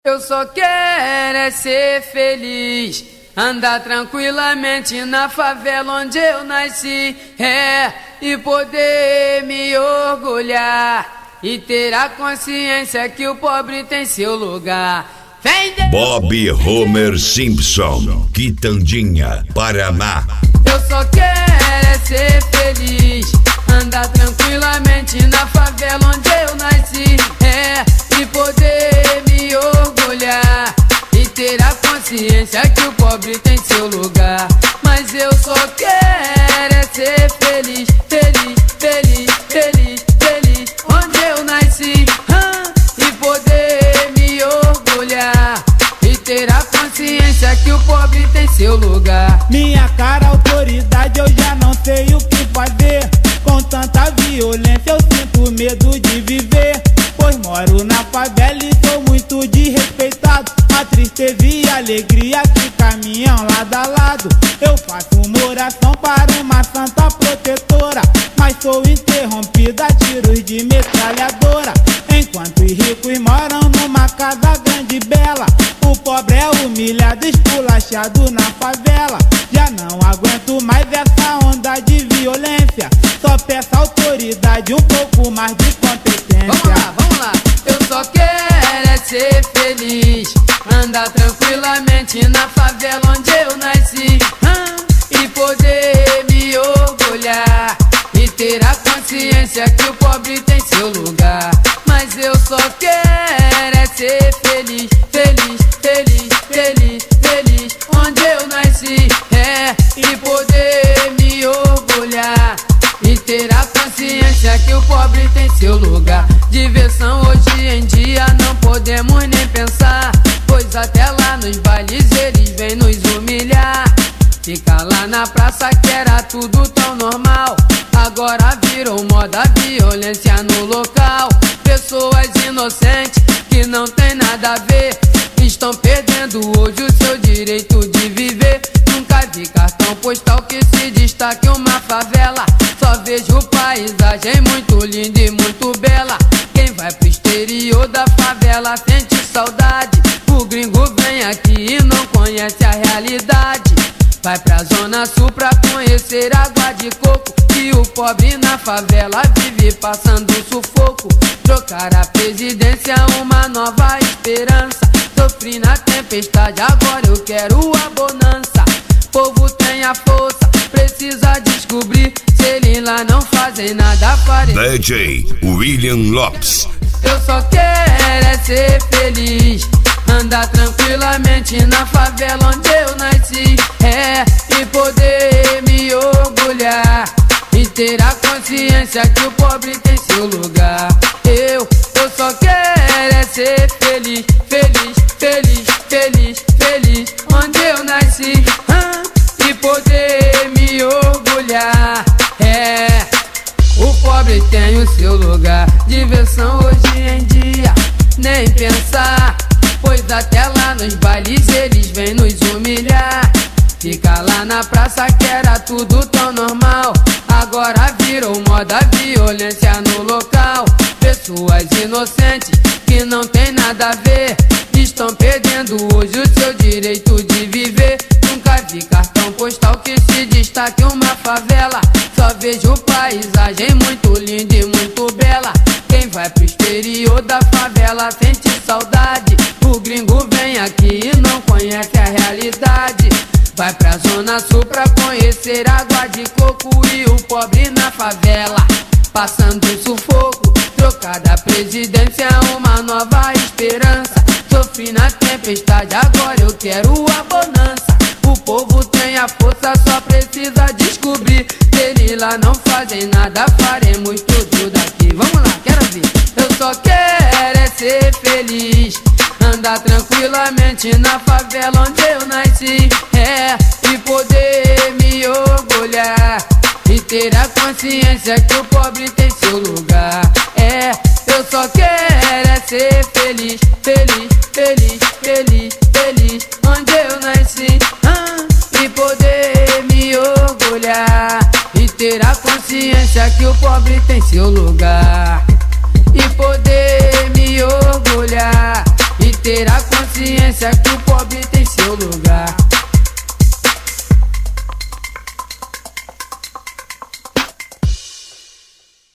Eu só quero é ser feliz, andar tranquilamente na favela onde eu nasci, e poder me orgulhar e ter a consciência que o pobre tem seu lugar. Bob Homer Simpson, Quitandinha, Paraná. Eu só quero é ser feliz, andar tranquilamente na favela onde eu nasci, e poder me orgulhar e ter a consciência que o pobre tem seu lugar. Mas eu só quero é ser feliz, feliz, feliz, feliz, feliz onde eu nasci, e poder me orgulhar e ter a consciência que o pobre tem seu lugar. Minha cara, autoridade, eu já não sei o que fazer. Com tanta violência eu sinto medo de viver, pois moro na favela e sou muito desrespeitado. A tristeza e a alegria que caminham lado a lado. Eu faço uma oração para uma santa protetora, mas sou interrompida a tiros de metralhadora. Enquanto os ricos moram numa casa grande e bela, o pobre é humilhado, esculachado na favela. Já não aguento mais essa onda de violência, só peço autoridade, um pouco mais de competência. Vamos lá, eu só quero é ser feliz, andar tranquilamente na favela onde eu nasci, e poder me orgulhar e ter a consciência que o pobre tem seu lugar. Mas eu só quero é ser feliz, feliz, feliz, feliz, feliz onde eu nasci, e poder me orgulhar e ter a consciência que o pobre tem seu lugar. Diversão hoje em dia não podemos nem pensar, pois até lá nos bailes eles vêm nos humilhar. Fica lá na praça que era tudo tão normal, agora virou moda violência no local. Pessoas inocentes que não tem nada a ver estão perdendo hoje o seu direito de viver. Nunca vi cartão postal que se destaque uma favela, só vejo paisagem muito linda e muito bela. Quem vai pro exterior da favela sente saudade, o gringo vem aqui e não conhece a realidade. Vai pra zona sul pra conhecer água de coco, e o pobre na favela vive passando sufoco. Trocar a presidência, uma nova esperança. Sofri na tempestade, agora eu quero a bonança. Povo tem a força, precisa descobrir, se eles lá não fazem nada, farei. DJ William Lopes. Eu só quero é ser feliz, andar tranquilamente na favela onde eu nasci, e poder me orgulhar e ter a consciência que o pobre tem seu lugar. Eu só quero é ser feliz, feliz, feliz, feliz, feliz onde eu nasci, e poder me orgulhar. O pobre tem o seu lugar. Diversão hoje em dia, nem pensar, pois até lá nos bailes eles vêm nos humilhar. Fica lá na praça que era tudo tão normal, agora virou moda violência no local. Pessoas inocentes que não tem nada a ver estão perdendo hoje o seu direito de viver. Nunca vi cartão postal que se destaque uma favela, só vejo paisagem muito linda e muito bela. Quem vai pro exterior da favela sente saudade, o gringo vem aqui e não conhece a realidade. Vai pra zona sul pra conhecer água de coco, e o pobre na favela passando sufoco. Trocada a presidência, uma nova esperança. Sofri na tempestade, agora eu quero a bonança. O povo tem a força, só precisa descobrir, se eles lá não fazem nada, faremos tudo daqui. Vamos lá, quero ver. Eu só quero é ser feliz, andar tranquilamente na favela onde eu nasci, e poder me orgulhar e ter a consciência que o pobre tem seu lugar. Eu só quero é ser feliz, feliz, feliz, feliz, feliz onde eu nasci, e poder me orgulhar e ter a consciência que o pobre tem seu lugar. E poder me orgulhar e ter a consciência que o pobre tem seu lugar.